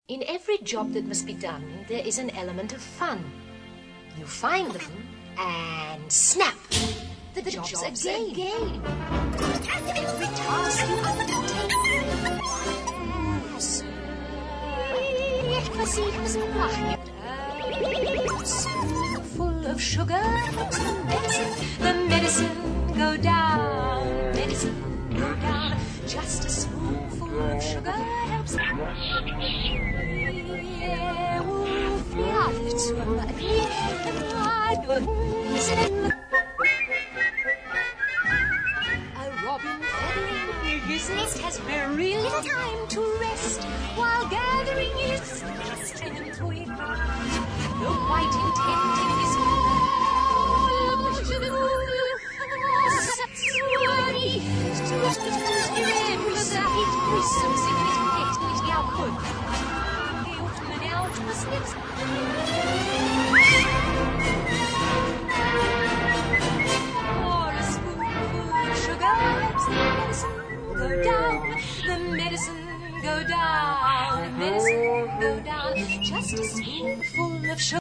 In every job that must be done, there is an element of fun. You find them, and snap! The job's a game. Every task you undertake full of sugar helps the medicine go down. Medicine go down. Just a spoonful of sugar helps A robin feathering his nest has very little time to rest while gathering his strength and twig. The white intent in his the medicine go down, just a spoonful of sugar.